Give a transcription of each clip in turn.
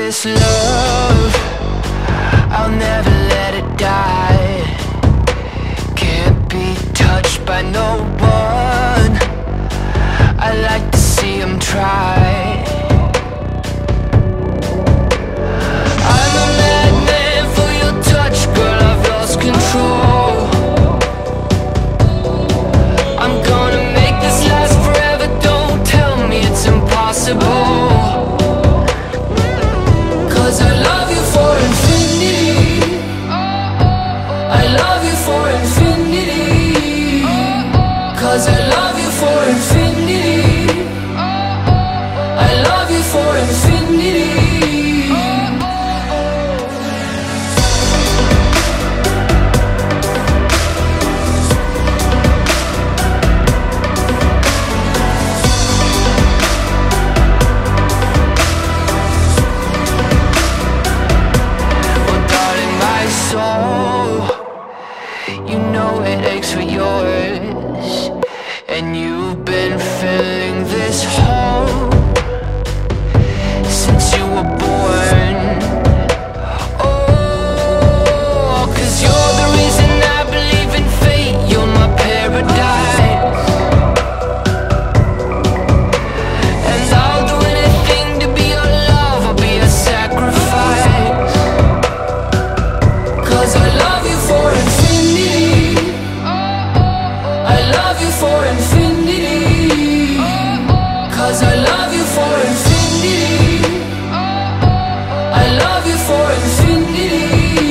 this love, I'll never let it die. Can't be touched by no one, I like to see them try. I'm a madman for your touch, girl, I've lost control. I'm gonna make this last forever, don't tell me it's impossible. Cause I love you for infinity, I love you for infinity. Cause I love you for infinity, I love you for infinity. You know it aches for yours, and you've been filling this hole since you were born. Oh, 'cause you're the reason I believe in fate, you're my paradise. And I'll do anything to be your love, I'll be a sacrifice. 'Cause I love you for infinity, I love you for infinity. Cause I love you for infinity, I love you for infinity.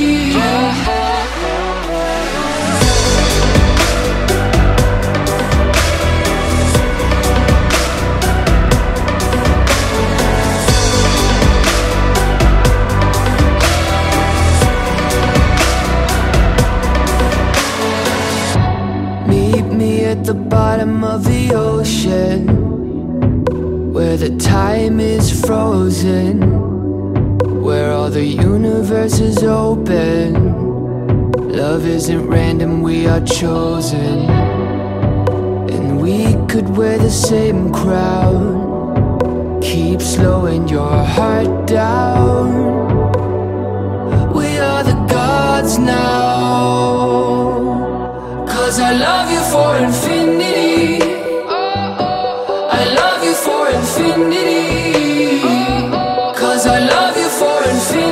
Meet me at the bottom of the ocean, where the time is frozen, where all the universe is open. Love isn't random, we are chosen. And we could wear the same crown, keep slowing your heart down. We are the gods now. 'Cause I love you for infinity, I love you for infinity. 'Cause I love you for infinity.